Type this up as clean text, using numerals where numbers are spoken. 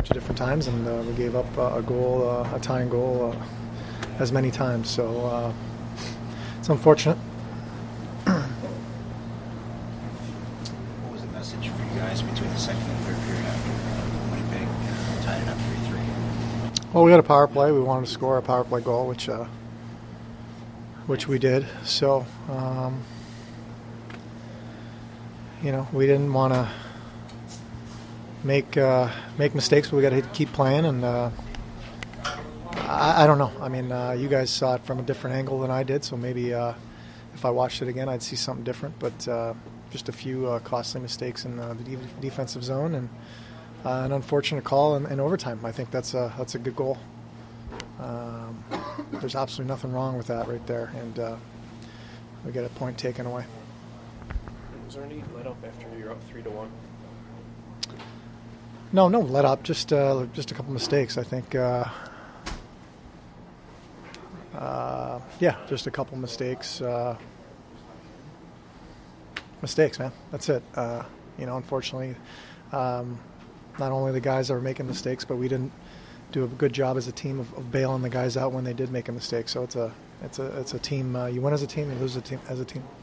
bunch of different times, and we gave up a goal, a tying goal, as many times. So it's unfortunate. What was the message for you guys between the second and third period after Winnipeg tied it up 3-3? Well, we had a power play. We wanted to score a power play goal, which we did. So, we didn't want to make mistakes, but we got to keep playing. And I don't know. I mean, you guys saw it from a different angle than I did, so maybe if I watched it again, I'd see something different. But just a few costly mistakes in the defensive zone, and an unfortunate call in overtime. I think that's a good goal. There's absolutely nothing wrong with that right there, and we get a point taken away. Was there any let up after you're up 3-1? No let up. Just a couple mistakes. I think. Just a couple mistakes. Mistakes, man. That's it. Unfortunately, not only the guys that were making mistakes, but we didn't do a good job as a team of bailing the guys out when they did make a mistake. So it's a team. You win as a team, you lose as a team.